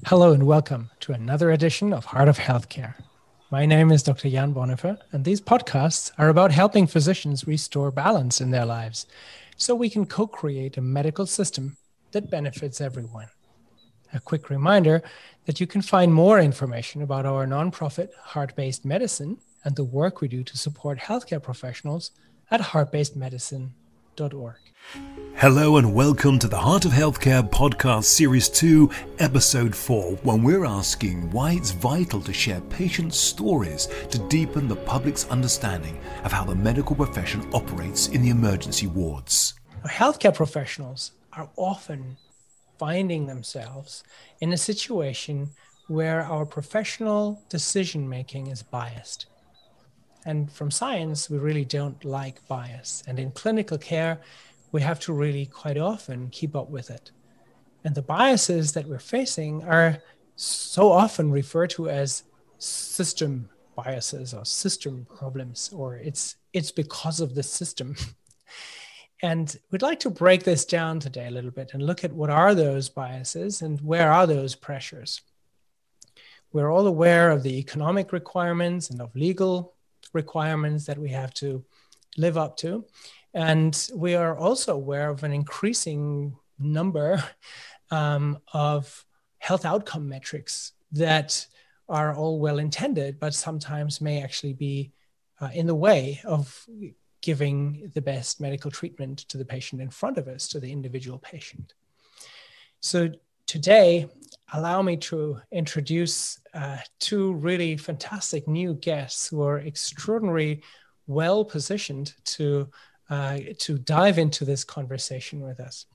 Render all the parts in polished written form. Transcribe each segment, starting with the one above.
Hello and welcome to another edition of Heart of Healthcare. My name is Dr. Jan Bonhoeffer, and these podcasts are about helping physicians restore balance in their lives so we can co-create a medical system that benefits everyone. A quick reminder that you can find more information about our nonprofit Heart-Based Medicine and the work we do to support healthcare professionals at heartbasedmedicine.org. Hello and welcome to the Heart of Healthcare Podcast Series 2, Episode 4, when we're asking why it's vital to share patient stories to deepen the public's understanding of how the medical profession operates in the emergency wards. Healthcare professionals are often finding themselves in a situation where our professional decision-making is biased. And from science, we really don't like bias. And in clinical care, we have to really quite often keep up with it. And the biases that we're facing are so often referred to as system biases or system problems, or it's because of the system. And we'd like to break this down today a little bit and look at what are those biases and where are those pressures. We're all aware of the economic requirements and of legal requirements that we have to live up to. And we are also aware of an increasing number of health outcome metrics that are all well intended, but sometimes may actually be in the way of giving the best medical treatment to the patient in front of us, to the individual patient. So today, allow me to introduce two really fantastic new guests who are extraordinarily well positioned to dive into this conversation with us.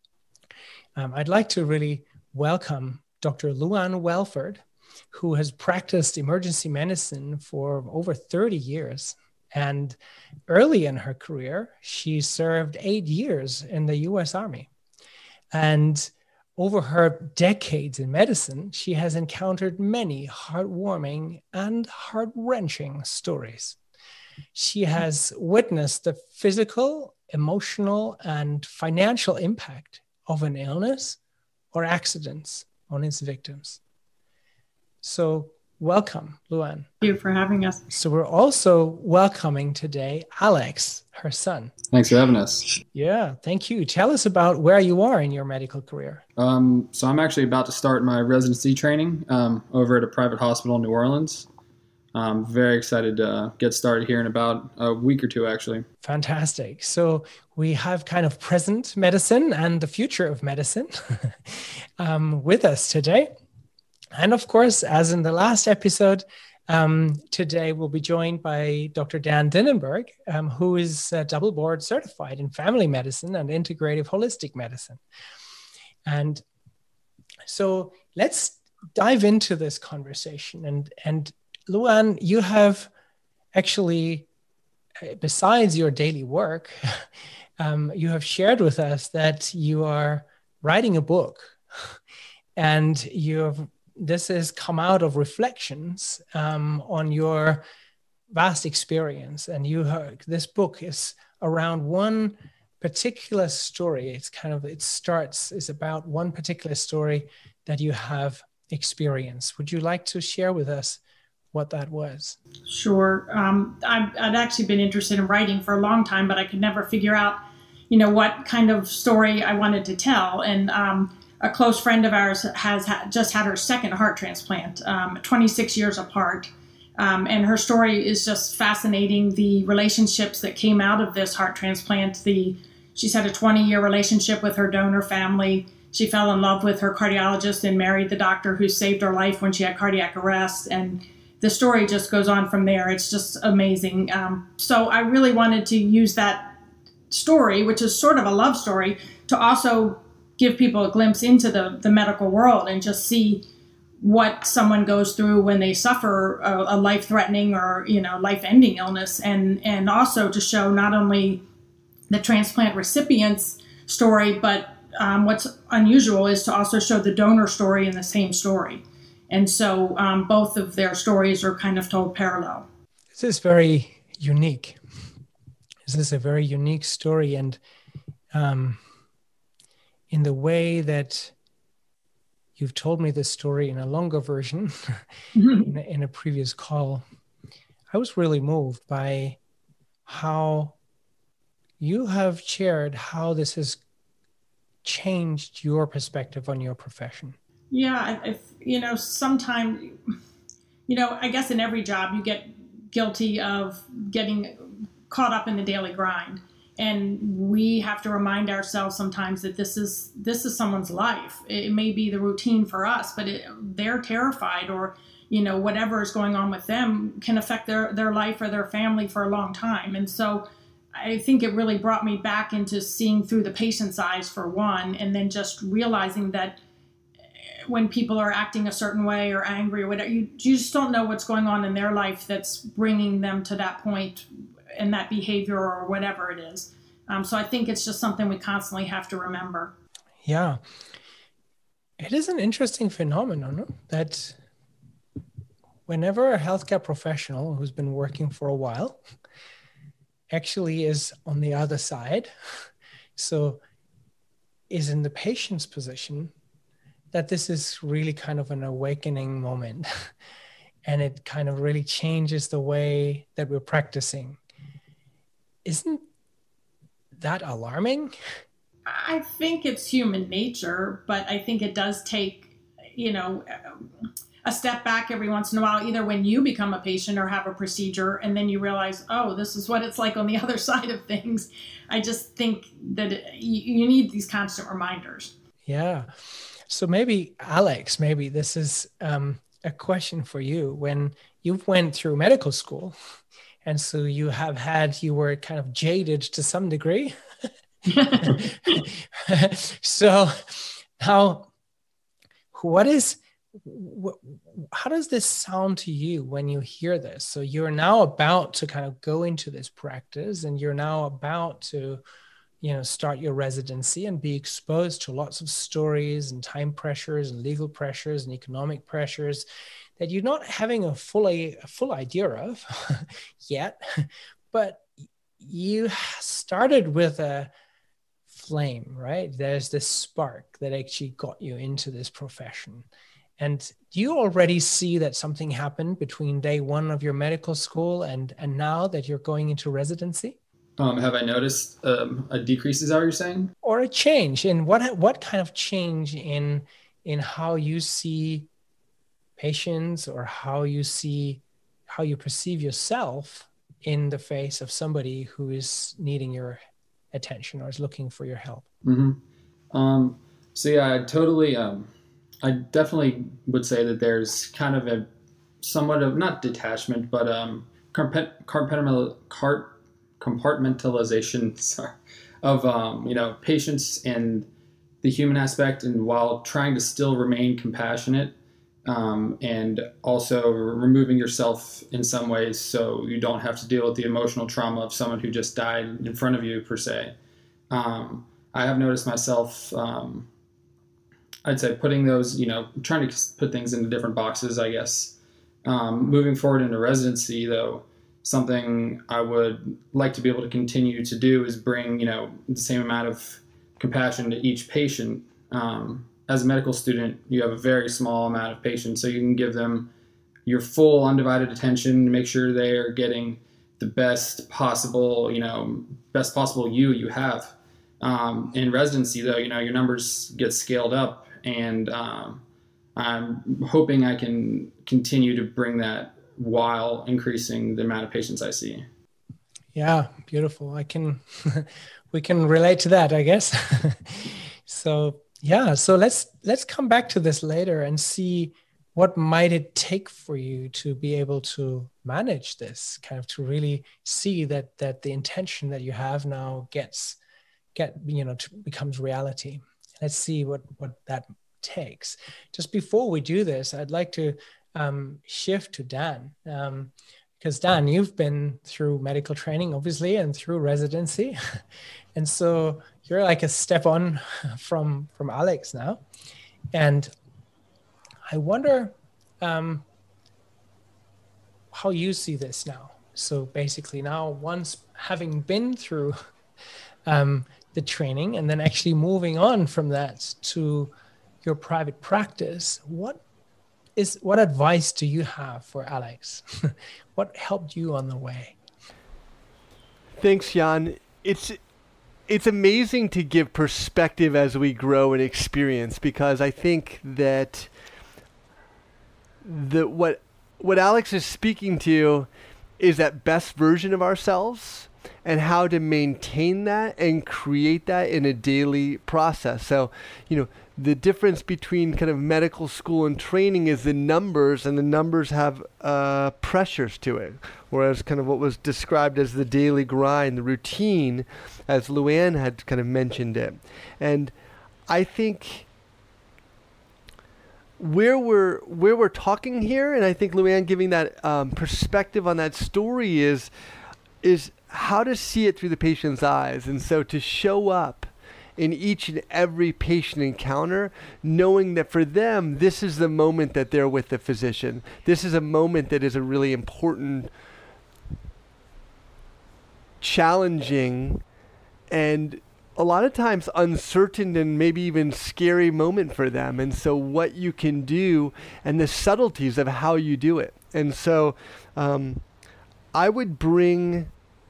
I'd like to really welcome Dr. Luann Welford, who has practiced emergency medicine for over 30 years. And early in her career, she served 8 years in the US Army. And over her decades in medicine, she has encountered many heartwarming and heart-wrenching stories. She has witnessed the physical, emotional, and financial impact of an illness or accidents on its victims. So welcome, Luann. Thank you for having us. So we're also welcoming today Alex, her son. Thanks for having us. Yeah, thank you. Tell us about where you are in your medical career. So I'm actually about to start my residency training over at a private hospital in New Orleans. I'm very excited to get started here in about a week or two, actually. Fantastic. So we have kind of present medicine and the future of medicine with us today. And of course, as in the last episode, today we'll be joined by Dr. Dan Dinenberg, who is double board certified in family medicine and integrative holistic medicine. And so let's dive into this conversation. And Luann, you have actually, besides your daily work, you have shared with us that you are writing a book, and this has come out of reflections on your vast experience. And this book is around one particular story. It's about one particular story that you have experienced. Would you like to share with us what that was? Sure. I'd actually been interested in writing for a long time, but I could never figure out, what kind of story I wanted to tell. And a close friend of ours has just had her second heart transplant, 26 years apart. And her story is just fascinating. The relationships that came out of this heart transplant, she's had a 20-year relationship with her donor family. She fell in love with her cardiologist and married the doctor who saved her life when she had cardiac arrest. And the story just goes on from there. It's just amazing. So I really wanted to use that story, which is sort of a love story, to also give people a glimpse into the medical world and just see what someone goes through when they suffer a life-threatening or life-ending illness, and also to show not only the transplant recipient's story, but what's unusual is to also show the donor story in the same story. And so both of their stories are kind of told parallel. This is very unique. This is a very unique story. And in the way that you've told me this story in a longer version in a previous call, I was really moved by how you have shared how this has changed your perspective on your profession. Yeah, sometimes, I guess in every job you get guilty of getting caught up in the daily grind. And we have to remind ourselves sometimes that this is someone's life. It may be the routine for us, but they're terrified, or whatever is going on with them can affect their life or their family for a long time. And so I think it really brought me back into seeing through the patient's eyes, for one, and then just realizing that when people are acting a certain way or angry or whatever, you just don't know what's going on in their life that's bringing them to that point and that behavior or whatever it is. So I think it's just something we constantly have to remember. Yeah. It is an interesting phenomenon that whenever a healthcare professional who's been working for a while actually is on the other side, so is in the patient's position, that this is really kind of an awakening moment. And it kind of really changes the way that we're practicing. Isn't that alarming? I think it's human nature, but I think it does take, a step back every once in a while, either when you become a patient or have a procedure, and then you realize, oh, this is what it's like on the other side of things. I just think that you need these constant reminders. Yeah. So maybe, Alex, maybe this is a question for you. When you went through medical school, and so you were kind of jaded to some degree. So now, how does this sound to you when you hear this? So you're now about to kind of go into this practice, and you're now about to, start your residency and be exposed to lots of stories and time pressures and legal pressures and economic pressures that you're not having a full idea of yet, but you started with a flame, right? There's this spark that actually got you into this profession. And do you already see that something happened between day one of your medical school and now that you're going into residency? Have I noticed a decrease, is that what you're saying? Or a change? And what kind of change in how you see patients, or how you perceive yourself in the face of somebody who is needing your attention or is looking for your help? Mm-hmm. So yeah, I definitely would say that there's kind of a somewhat of, not detachment, but compartmentalization of patients and the human aspect, and while trying to still remain compassionate, and also removing yourself in some ways so you don't have to deal with the emotional trauma of someone who just died in front of you, per se. I have noticed myself, I'd say, putting those, trying to put things into different boxes, I guess. Moving forward into residency, though, something I would like to be able to continue to do is bring, the same amount of compassion to each patient. As a medical student, you have a very small amount of patients, so you can give them your full undivided attention to make sure they are getting the best possible you have. In residency, though, your numbers get scaled up, and I'm hoping I can continue to bring that while increasing the amount of patients I see. Yeah, beautiful. We can relate to that, I guess. So let's come back to this later and see what might it take for you to be able to manage this, kind of to really see that the intention that you have now becomes reality. Let's see what that takes. Just before we do this, I'd like to shift to Dan, because Dan, you've been through medical training, obviously, and through residency. And so you're like a step on from Alex now. And I wonder how you see this now. So basically now, once having been through the training and then actually moving on from that to your private practice, what advice do you have for Alex? What helped you on the way? Thanks, Jan. It's amazing to give perspective as we grow and experience, because I think that what Alex is speaking to is that best version of ourselves and how to maintain that and create that in a daily process. So, the difference between kind of medical school and training is the numbers, and the numbers have pressures to it. Whereas kind of what was described as the daily grind, the routine, as Luann had kind of mentioned it. And I think where we're talking here, and I think Luann giving that perspective on that story is how to see it through the patient's eyes. And so to show up in each and every patient encounter, knowing that for them, this is the moment that they're with the physician. This is a moment that is a really important, challenging, and a lot of times uncertain and maybe even scary moment for them. And so what you can do and the subtleties of how you do it. And so I would bring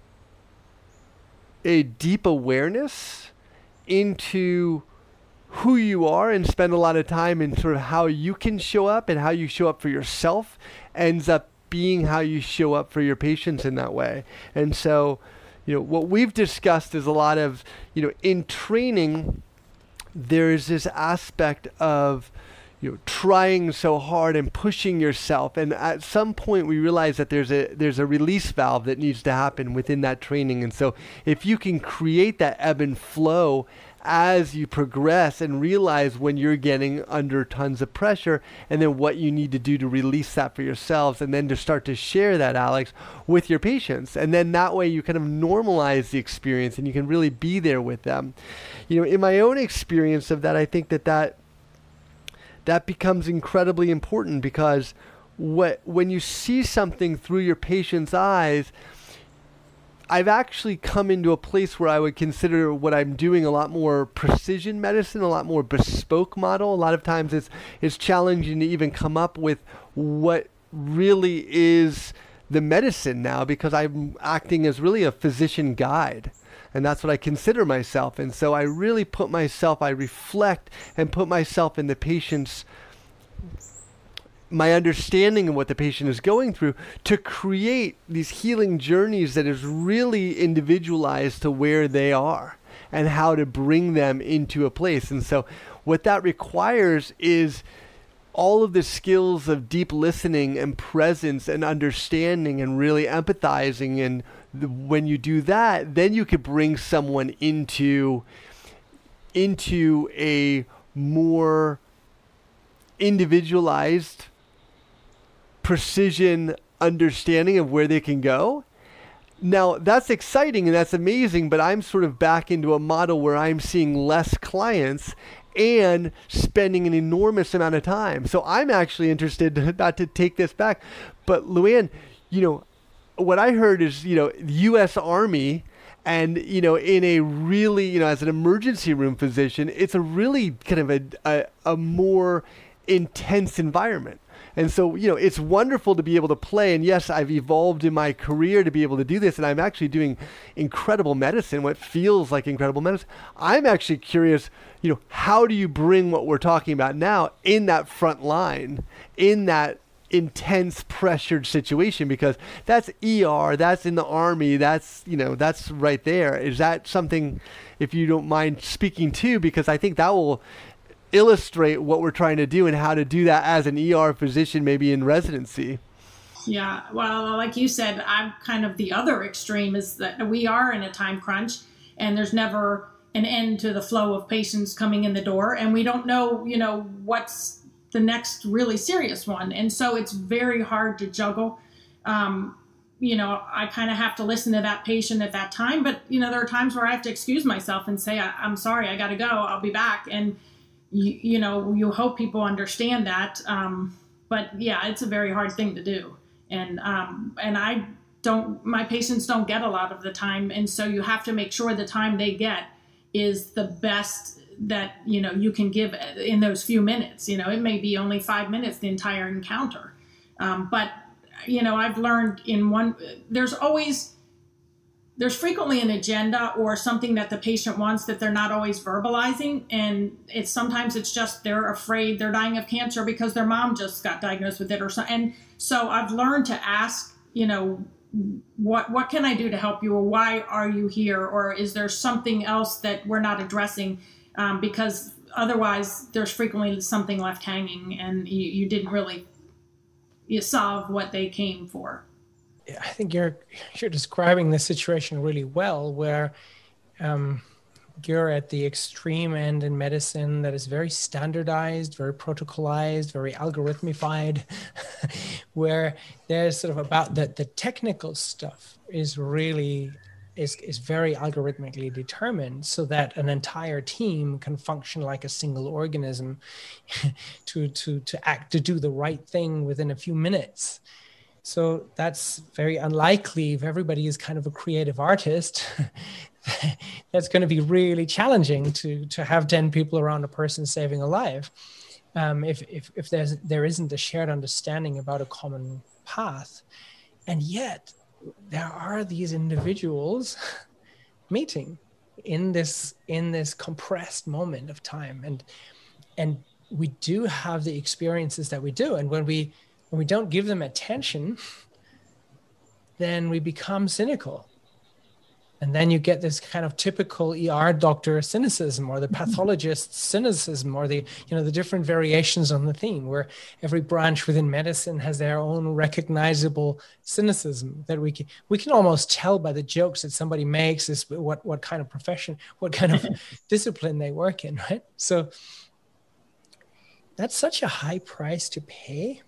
a deep awareness into who you are and spend a lot of time in sort of how you can show up, and how you show up for yourself ends up being how you show up for your patients in that way. And so, what we've discussed is a lot of, in training, there's this aspect of, trying so hard and pushing yourself. And at some point we realize that there's a release valve that needs to happen within that training. And so if you can create that ebb and flow as you progress and realize when you're getting under tons of pressure, and then what you need to do to release that for yourselves, and then to start to share that, Alex, with your patients. And then that way you kind of normalize the experience and you can really be there with them. In my own experience of that, I think that becomes incredibly important, because when you see something through your patient's eyes, I've actually come into a place where I would consider what I'm doing a lot more precision medicine, a lot more bespoke model. A lot of times it's challenging to even come up with what really is the medicine now, because I'm acting as really a physician guide. And that's what I consider myself. And so I really I reflect and put myself in the patient's, my understanding of what the patient is going through, to create these healing journeys that is really individualized to where they are and how to bring them into a place. And so what that requires is all of the skills of deep listening and presence and understanding and really empathizing. And when you do that, then you could bring someone into a more individualized precision understanding of where they can go. Now, that's exciting and that's amazing, but I'm sort of back into a model where I'm seeing less clients and spending an enormous amount of time. So I'm actually interested, not to take this back, but Luann, what I heard is, the U.S. Army, and, in a really, as an emergency room physician, it's a really kind of a more intense environment. And so, it's wonderful to be able to play. And yes, I've evolved in my career to be able to do this. And I'm actually doing incredible medicine, what feels like incredible medicine. I'm actually curious, how do you bring what we're talking about now in that front line, in that intense pressured situation? Because that's ER, that's in the Army, that's right there. Is that something, if you don't mind speaking to, because I think that will illustrate what we're trying to do and how to do that as an ER physician, maybe in residency. Yeah, well, like you said, I'm kind of the other extreme, is that we are in a time crunch and there's never an end to the flow of patients coming in the door, and we don't know, what's the next really serious one. And so it's very hard to juggle. I kind of have to listen to that patient at that time, but there are times where I have to excuse myself and say, I'm sorry, I got to go, I'll be back. And you hope people understand that. But yeah, it's a very hard thing to do. And my patients don't get a lot of the time. And so you have to make sure the time they get is the best that, you know, you can give in those few minutes. You know, it may be only 5 minutes, the entire encounter. But, you know, I've learned there's frequently an agenda or something that the patient wants that they're not always verbalizing. And sometimes it's just they're afraid they're dying of cancer because their mom just got diagnosed with it or something. And so I've learned to ask, you know, what can I do to help you, or why are you here, or is there something else that we're not addressing? Because otherwise there's frequently something left hanging and you didn't really solve what they came for. I think you're describing the situation really well, where you're at the extreme end in medicine that is very standardized, very protocolized, very algorithmified, where there's sort of about the technical stuff is really is very algorithmically determined, so that an entire team can function like a single organism to do the right thing within a few minutes. So that's very unlikely. If everybody is kind of a creative artist, that's going to be really challenging to have 10 people around a person saving a life. If there isn't a shared understanding about a common path. And yet there are these individuals meeting in this compressed moment of time. And we do have the experiences that we do. And when we don't give them attention, then we become cynical. And then you get this kind of typical ER doctor cynicism, or the pathologist cynicism, or the different variations on the theme, where every branch within medicine has their own recognizable cynicism that we can almost tell by the jokes that somebody makes is what kind of profession, what kind of discipline they work in, right? So that's such a high price to pay.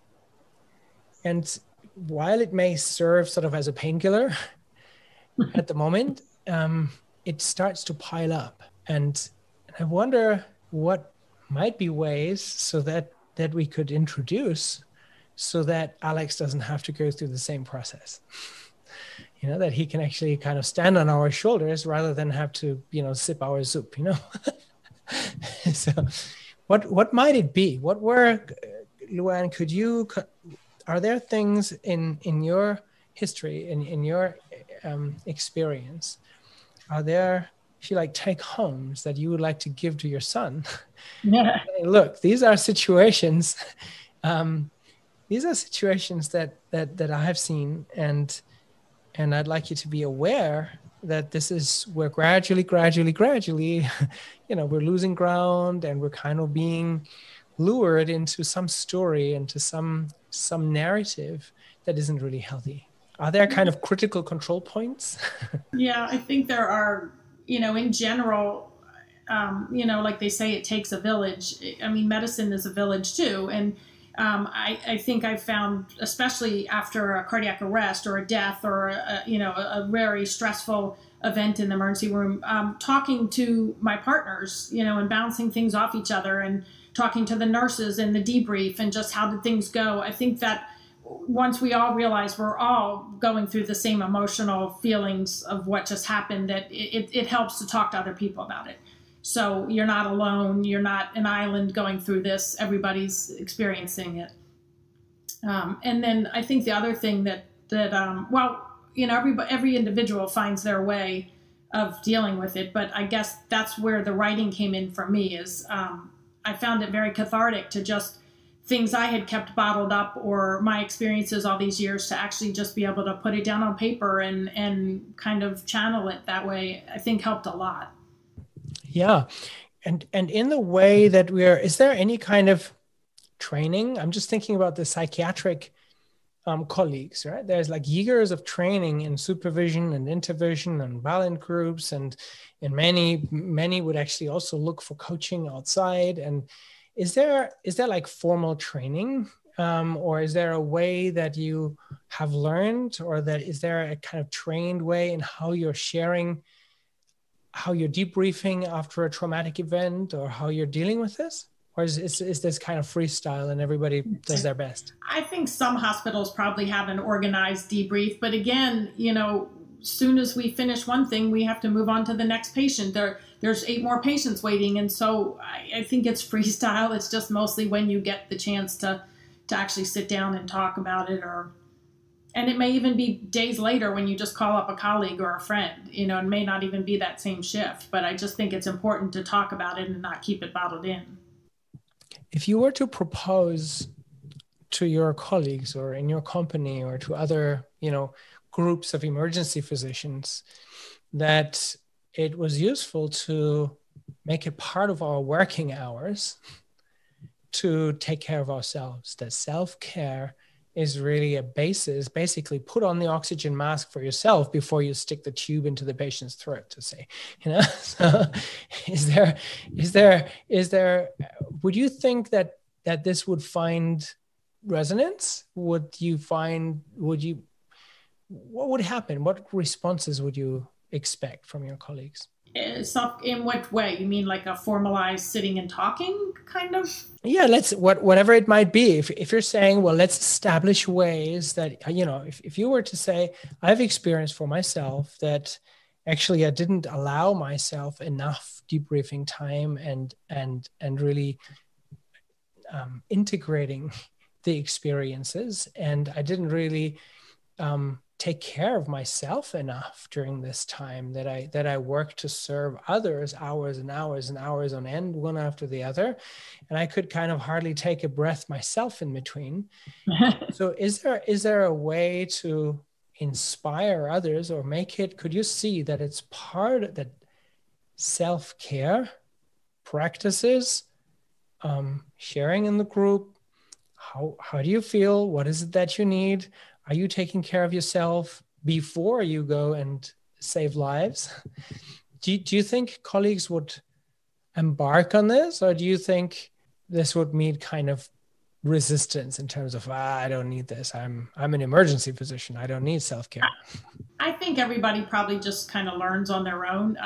And while it may serve sort of as a painkiller at the moment, it starts to pile up. And I wonder what might be ways so that we could introduce so that Alex doesn't have to go through the same process. You know, that he can actually kind of stand on our shoulders rather than have to, sip our soup, So what might it be? What were, Luann, are there things in your history, in your experience, are there take homes that you would like to give to your son? Yeah. Look, these are situations. These are situations that I have seen, and I'd like you to be aware that we're gradually, we're losing ground, and we're kind of being lured into some story, into some narrative that isn't really healthy. Are there kind of critical control points? Yeah, I think there are, in general, like they say, it takes a village. I mean, medicine is a village too. And I think I've found, especially after a cardiac arrest or a death or, a very stressful event in the emergency room, talking to my partners, and bouncing things off each other, and talking to the nurses and the debrief and just how did things go. I think that once we all realize we're all going through the same emotional feelings of what just happened, that it helps to talk to other people about it. So you're not alone. You're not an island going through this. Everybody's experiencing it. And then I think the other thing that every individual finds their way of dealing with it. But I guess that's where the writing came in for me, is I found it very cathartic to just things I had kept bottled up, or my experiences all these years, to actually just be able to put it down on paper and kind of channel it that way, I think helped a lot. Yeah. And in the way that is there any kind of training? I'm just thinking about the psychiatric colleagues, right? There's years of training in supervision and intervision and Valiant groups, and many would actually also look for coaching outside. And is there formal training, or is there a way that you have learned, or is there a kind of trained way in how you're sharing, how you're debriefing after a traumatic event, or how you're dealing with this? Or is this kind of freestyle and everybody does their best? I think some hospitals probably have an organized debrief, but again, soon as we finish one thing, we have to move on to the next patient. There's 8 more patients waiting. And so I think it's freestyle. It's just mostly when you get the chance to actually sit down and talk about it, and it may even be days later when you just call up a colleague or a friend, it may not even be that same shift, but I just think it's important to talk about it and not keep it bottled in. If you were to propose to your colleagues or in your company or to other, groups of emergency physicians that it was useful to make it part of our working hours to take care of ourselves, that self-care is really a basis, basically put on the oxygen mask for yourself before you stick the tube into the patient's throat, to say, so would you think that this would find resonance? What would happen? What responses would you expect from your colleagues? So in what way? You mean like a formalized sitting and talking kind of? Yeah, whatever it might be. If you're saying, well, let's establish ways that, if you were to say, I've experienced for myself that actually I didn't allow myself enough debriefing time and really integrating the experiences, and I didn't really take care of myself enough during this time that I worked to serve others hours and hours and hours on end, one after the other. And I could kind of hardly take a breath myself in between. So is there a way to inspire others or could you see that it's part of that self-care practices, sharing in the group? How do you feel? What is it that you need? Are you taking care of yourself before you go and save lives? Do you think colleagues would embark on this, or do you think this would meet kind of resistance in terms of, I don't need this. I'm an emergency physician. I don't need self-care. I think everybody probably just kind of learns on their own.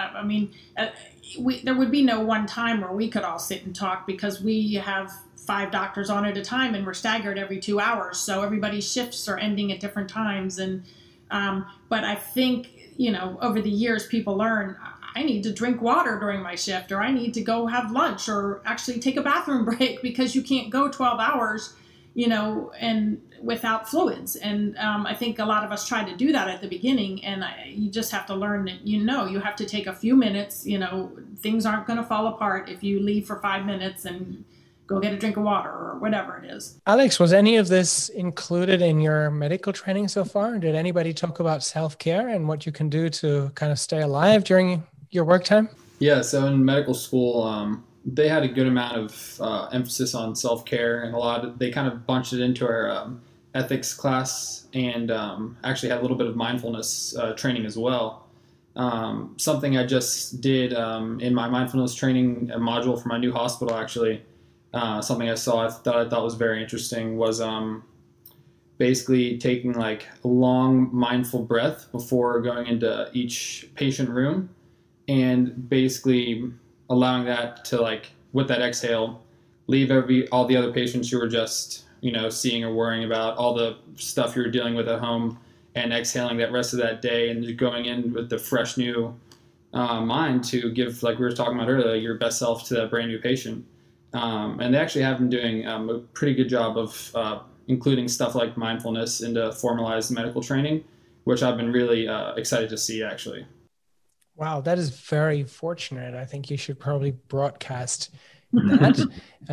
There would be no one time where we could all sit and talk, because we have 5 doctors on at a time and we're staggered every 2 hours. So everybody's shifts are ending at different times. And, but I think, over the years, people learn, I need to drink water during my shift, or I need to go have lunch, or actually take a bathroom break, because you can't go 12 hours, and without fluids. And I think a lot of us try to do that at the beginning, and you just have to learn that, you have to take a few minutes, things aren't going to fall apart if you leave for 5 minutes and go get a drink of water or whatever it is. Alex, was any of this included in your medical training so far? Did anybody talk about self-care and what you can do to kind of stay alive during your work time? Yeah, so in medical school, they had a good amount of emphasis on self-care, and they kind of bunched it into our ethics class, and actually had a little bit of mindfulness training as well. Something I just did in my mindfulness training module for my new hospital, actually, something I saw that I thought was very interesting was basically taking like a long mindful breath before going into each patient room, and basically allowing that to, like, with that exhale, leave all the other patients you were just, seeing or worrying about, all the stuff you were dealing with at home, and exhaling that rest of that day, and just going in with the fresh new mind to give, like we were talking about earlier, your best self to that brand new patient. And they actually have been doing a pretty good job of including stuff like mindfulness into formalized medical training, which I've been really excited to see, actually. Wow, that is very fortunate. I think you should probably broadcast that.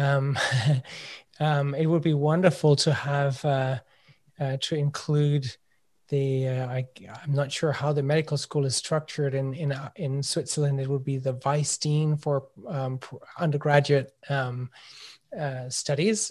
It would be wonderful to have to include I'm not sure how the medical school is structured in Switzerland. It would be the Vice Dean for undergraduate studies.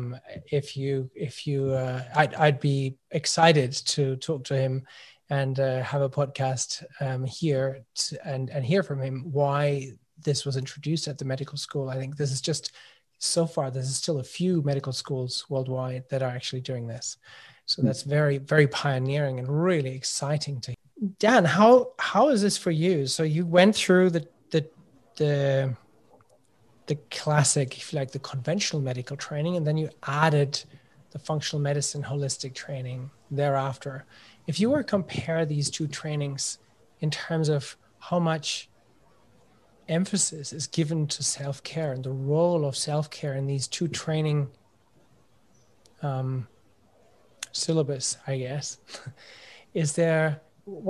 I'd be excited to talk to him and have a podcast here and hear from him why this was introduced at the medical school. I think this is just, so far, there's still a few medical schools worldwide that are actually doing this. So that's very, very pioneering and really exciting to hear. Dan, how is this for you? So you went through the classic, if you like, the conventional medical training, and then you added the functional medicine holistic training thereafter. If you were to compare these two trainings in terms of how much emphasis is given to self-care and the role of self-care in these two training syllabus, I guess, is there,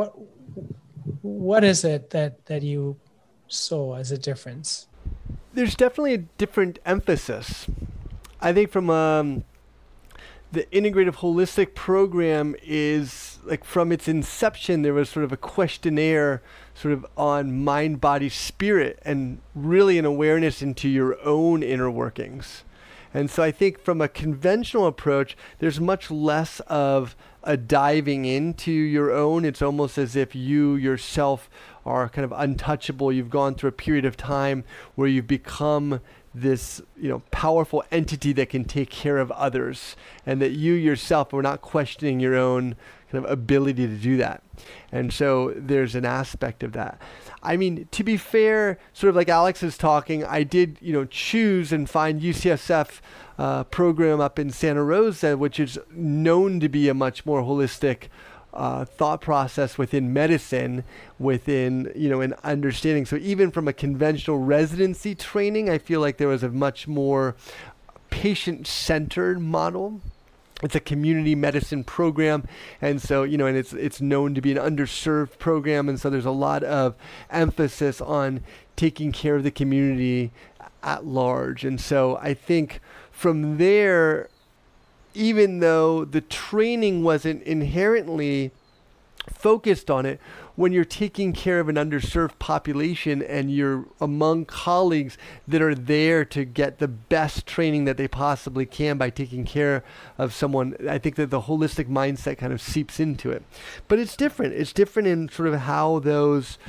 what is it that you saw as a difference? There's definitely a different emphasis. I think from the integrative holistic program is like from its inception, there was sort of a questionnaire sort of on mind, body, spirit, and really an awareness into your own inner workings. And so I think from a conventional approach, there's much less of a diving into your own. It's almost as if you yourself are kind of untouchable. You've gone through a period of time where you've become this, powerful entity that can take care of others, and that you yourself are not questioning your own kind of ability to do that. And so there's an aspect of that. I mean, to be fair, sort of like Alex is talking, I did, choose and find UCSF program up in Santa Rosa, which is known to be a much more holistic thought process within medicine, within, an understanding. So even from a conventional residency training, I feel like there was a much more patient-centered model. It's a community medicine program, and so, and it's known to be an underserved program, and so there's a lot of emphasis on taking care of the community at large. And so I think from there, even though the training wasn't inherently focused on it, when you're taking care of an underserved population and you're among colleagues that are there to get the best training that they possibly can by taking care of someone, I think that the holistic mindset kind of seeps into it. But it's different. It's different in sort of how those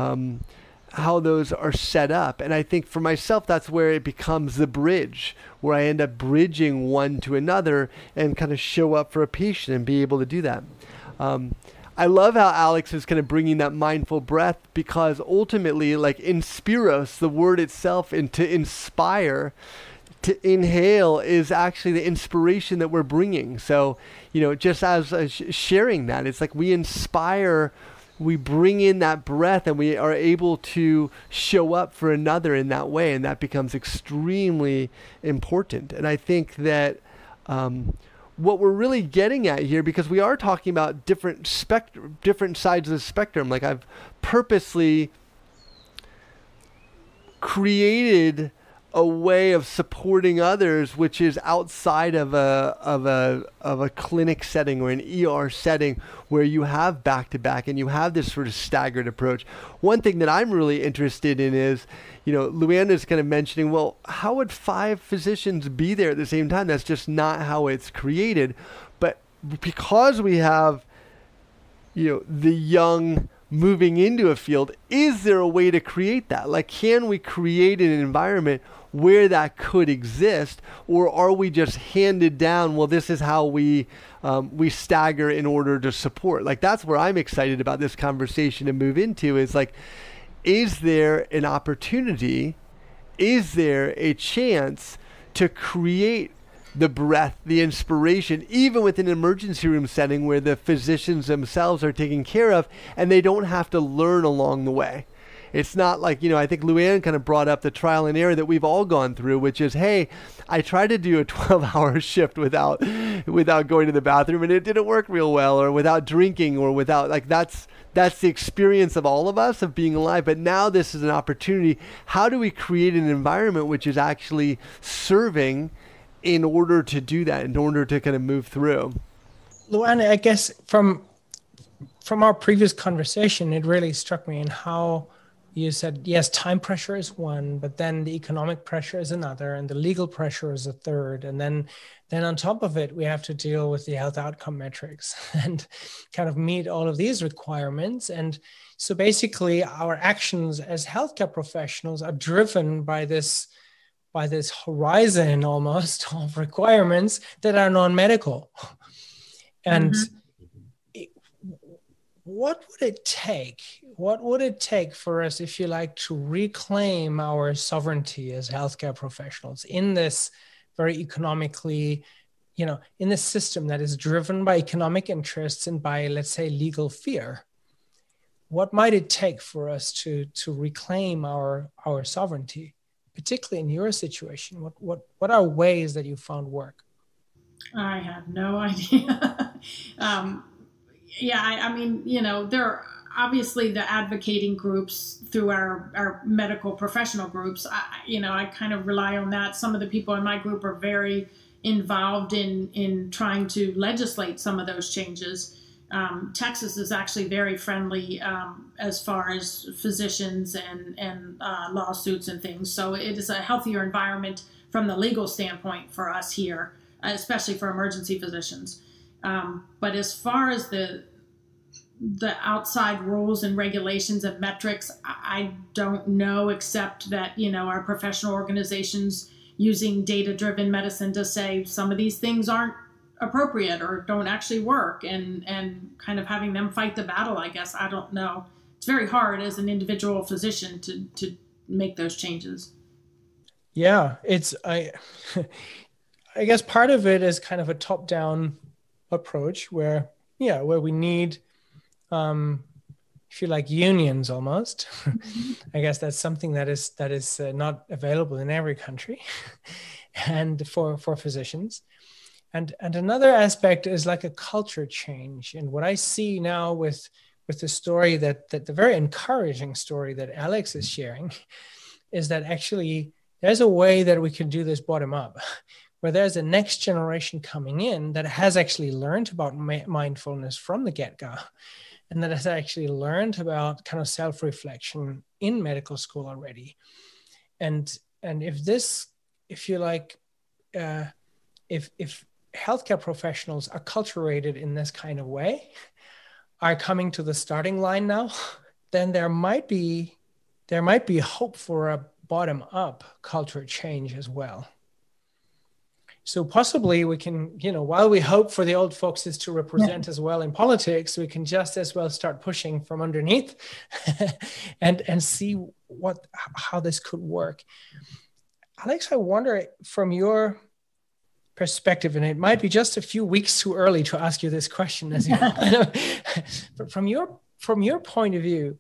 are set up. And I think for myself, that's where it becomes the bridge, where I end up bridging one to another and kind of show up for a patient and be able to do that. I love how Alex is kind of bringing that mindful breath, because ultimately, like inspiros, the word itself, and to inspire, to inhale is actually the inspiration that we're bringing. So, just as sharing that, it's like we inspire, we bring in that breath, and we are able to show up for another in that way. And that becomes extremely important. And I think that, what we're really getting at here, because we are talking about different sides of the spectrum. Like I've purposely created a way of supporting others, which is outside of a clinic setting or an ER setting, where you have back-to-back and you have this sort of staggered approach. One thing that I'm really interested in is, Luann kind of mentioning, well, how would 5 physicians be there at the same time? That's just not how it's created. But because we have, the young moving into a field, is there a way to create that? Like, can we create an environment where that could exist, or are we just handed down, well, this is how we stagger in order to support? Like, that's where I'm excited about this conversation to move into, is like, is there an opportunity, is there a chance to create the breath, the inspiration, even within an emergency room setting where the physicians themselves are taken care of and they don't have to learn along the way? It's not like, I think Luann kind of brought up the trial and error that we've all gone through, which is, hey, I tried to do a 12-hour shift without going to the bathroom, and it didn't work real well, or without drinking, or without, like, that's the experience of all of us of being alive. But now this is an opportunity. How do we create an environment which is actually serving in order to do that, in order to kind of move through? Luann, I guess from our previous conversation, it really struck me in how you said, yes, time pressure is one, but then the economic pressure is another, and the legal pressure is a third. And then on top of it, we have to deal with the health outcome metrics and kind of meet all of these requirements. And so basically our actions as healthcare professionals are driven by this horizon almost of requirements that are non-medical. And what would it take? What would it take for us, if you like, to reclaim our sovereignty as healthcare professionals in this very economically in this system that is driven by economic interests and by, let's say, legal fear, what might it take for us to reclaim our sovereignty, particularly in your situation? What are ways that you found work? I have no idea. I mean, there are obviously the advocating groups through our medical professional groups. I kind of rely on that. Some of the people in my group are very involved in trying to legislate some of those changes. Texas is actually very friendly as far as physicians and lawsuits and things. So it is a healthier environment from the legal standpoint for us here, especially for emergency physicians. But as far as the outside rules and regulations and metrics, I don't know, except that, our professional organizations using data-driven medicine to say some of these things aren't appropriate or don't actually work, and kind of having them fight the battle, I guess. I don't know. It's very hard as an individual physician to make those changes. Yeah, I guess part of it is kind of a top-down approach where we need, if you like, unions almost. I guess that's something that is not available in every country, and for physicians. And another aspect is like a culture change. And what I see now with the story that the very encouraging story that Alex is sharing is that actually there's a way that we can do this bottom up, where there's a next generation coming in that has actually learned about mindfulness from the get-go, and that has actually learned about kind of self-reflection in medical school already. And if you like, if healthcare professionals are acculturated in this kind of way, are coming to the starting line now, then there might be hope for a bottom-up culture change as well. So possibly we can, while we hope for the old foxes to represent as well in politics, we can just as well start pushing from underneath and see how this could work. Alex, I wonder, from your perspective, and it might be just a few weeks too early to ask you this question, as you know, but from your point of view,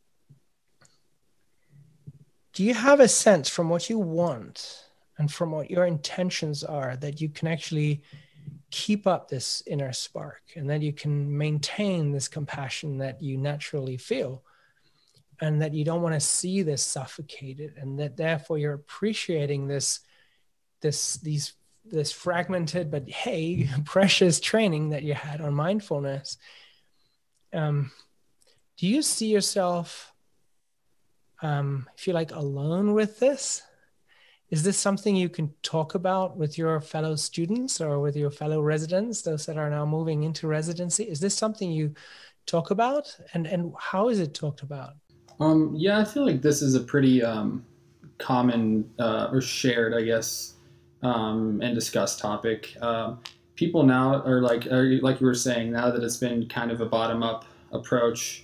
do you have a sense from what you want and from what your intentions are that you can actually keep up this inner spark, and that you can maintain this compassion that you naturally feel, and that you don't want to see this suffocated, and that therefore you're appreciating this fragmented but precious training that you had on mindfulness? Do you see yourself, if you like, alone with this? Is this something you can talk about with your fellow students or with your fellow residents, those that are now moving into residency? Is this something you talk about, and how is it talked about? I feel like this is a pretty common or shared, I guess, and discussed topic. People now are like you were saying, now that it's been kind of a bottom-up approach,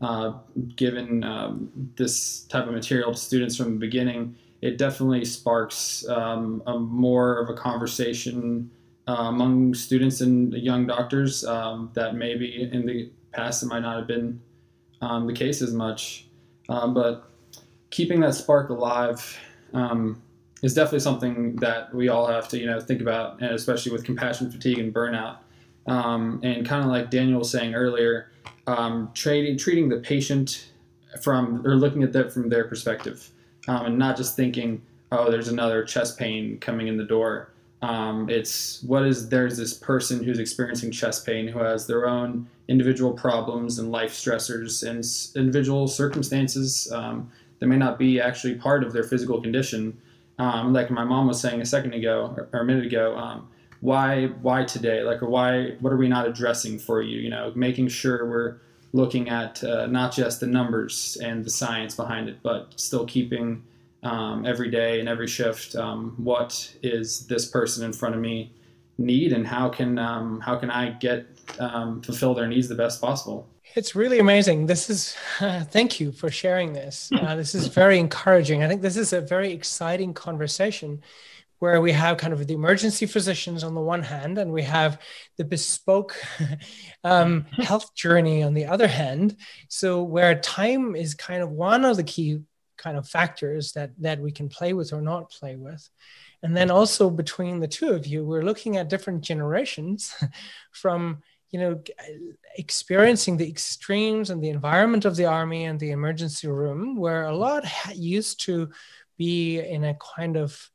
given this type of material to students from the beginning, it definitely sparks a more of a conversation among students and young doctors that maybe in the past it might not have been the case as much. But keeping that spark alive is definitely something that we all have to, think about, and especially with compassion fatigue and burnout. And kind of like Daniel was saying earlier, treating the patient looking at that from their perspective, and not just thinking, oh, there's another chest pain coming in the door. There's this person who's experiencing chest pain who has their own individual problems and life stressors and individual circumstances that may not be actually part of their physical condition. Like my mom was saying a minute ago, why today? What are we not addressing for you? Making sure we're looking at not just the numbers and the science behind it, but still keeping every day and every shift, what is this person in front of me need, and how can I get fulfill their needs the best possible? It's really amazing. This is, thank you for sharing this. This is very encouraging. I think this is a very exciting conversation, where we have kind of the emergency physicians on the one hand, and we have the bespoke health journey on the other hand. So where time is kind of one of the key kind of factors that we can play with or not play with. And then also between the two of you, we're looking at different generations from, experiencing the extremes and the environment of the army and the emergency room, where a lot used to be in a kind of,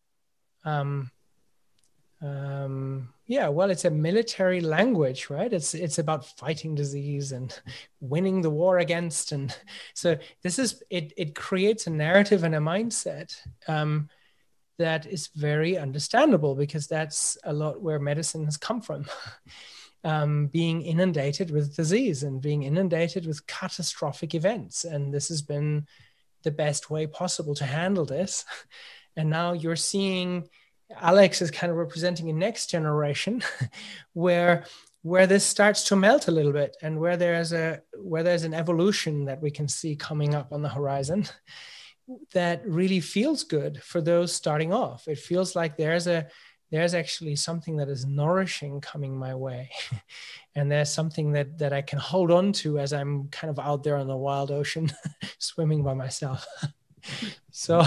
it's a military language, right? It's about fighting disease and winning the war against. And so it creates a narrative and a mindset that is very understandable, because that's a lot where medicine has come from. Being inundated with disease and being inundated with catastrophic events. And this has been the best way possible to handle this. And now you're seeing Alex is kind of representing a next generation where this starts to melt a little bit, and where there's an evolution that we can see coming up on the horizon that really feels good for those starting off. It feels like there's actually something that is nourishing coming my way. And there's something that I can hold on to as I'm kind of out there on the wild ocean, swimming by myself. So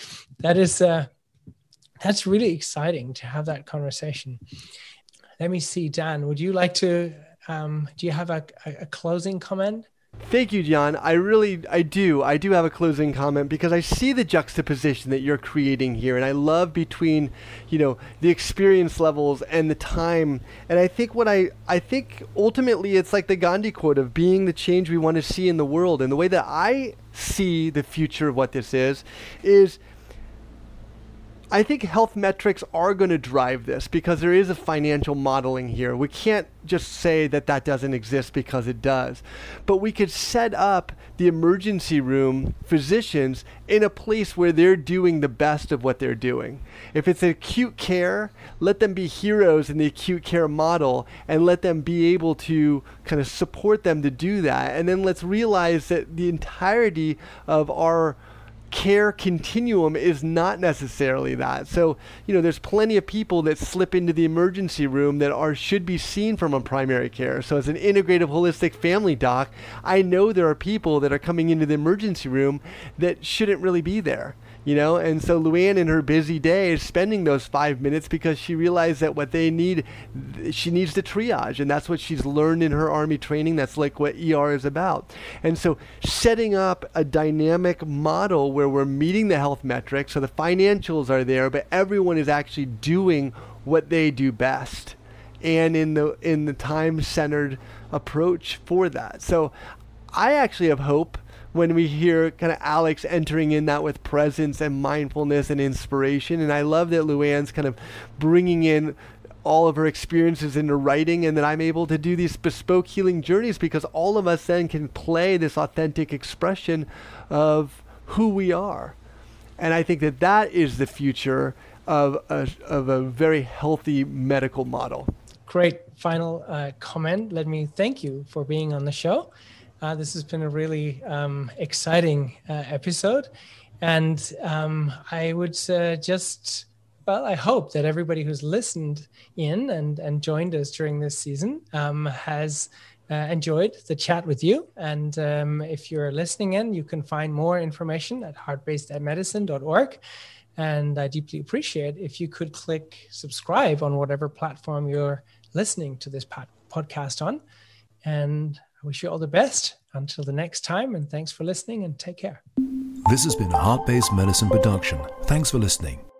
that's really exciting to have that conversation. Let me see, Dan, would you like to, do you have a closing comment? Thank you, John. I do have a closing comment, because I see the juxtaposition that you're creating here, and I love between, the experience levels and the time. And I think I think ultimately it's like the Gandhi quote of being the change we want to see in the world. And the way that I see the future of what this is I think health metrics are going to drive this, because there is a financial modeling here. We can't just say that doesn't exist, because it does. But we could set up the emergency room physicians in a place where they're doing the best of what they're doing. If it's acute care, let them be heroes in the acute care model, and let them be able to kind of support them to do that. And then let's realize that the entirety of our care continuum is not necessarily that. So, there's plenty of people that slip into the emergency room that should be seen from a primary care. So as an integrative holistic family doc, I know there are people that are coming into the emergency room that shouldn't really be there. And so Luann in her busy day is spending those 5 minutes because she realized that what they need, she needs to triage. And that's what she's learned in her Army training. That's like what ER is about. And so setting up a dynamic model where we're meeting the health metrics, so the financials are there, but everyone is actually doing what they do best, and in the time-centered approach for that. So I actually have hope when we hear kind of Alex entering in that with presence and mindfulness and inspiration. And I love that Luann's kind of bringing in all of her experiences into writing, and that I'm able to do these bespoke healing journeys, because all of us then can play this authentic expression of who we are. And I think that is the future of a very healthy medical model. Great final comment. Let me thank you for being on the show. This has been a really exciting episode. And I would I hope that everybody who's listened in and joined us during this season has enjoyed the chat with you. And if you're listening in, you can find more information at heartbasedmedicine.org. And I deeply appreciate if you could click subscribe on whatever platform you're listening to this podcast on. And I wish you all the best until the next time. And thanks for listening, and take care. This has been a Heart-Based Medicine production. Thanks for listening.